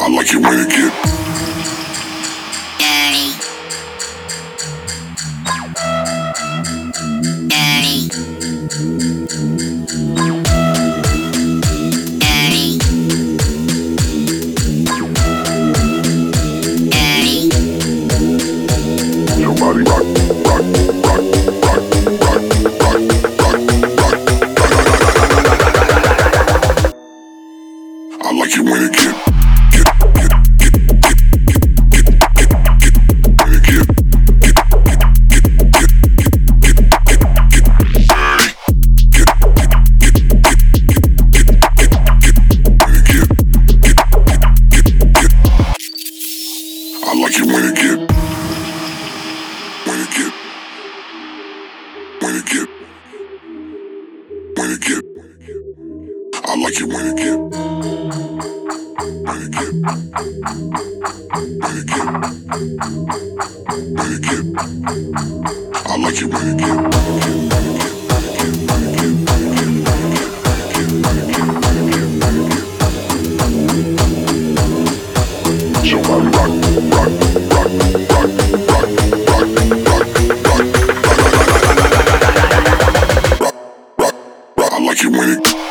I like it when it get dirty, dirty, dirty, dirty. somebody rock, rock, rock, rock, rock, rock, rock, rock. I like it when it get I like it when it get, when it get, when it get, when it get. I like it when it get, when it get, when it get, when it get. I like it when it get. Somebody rock, rock, rock, rock, rock, rock, rock, rock, rock, rock, rock. I like it when it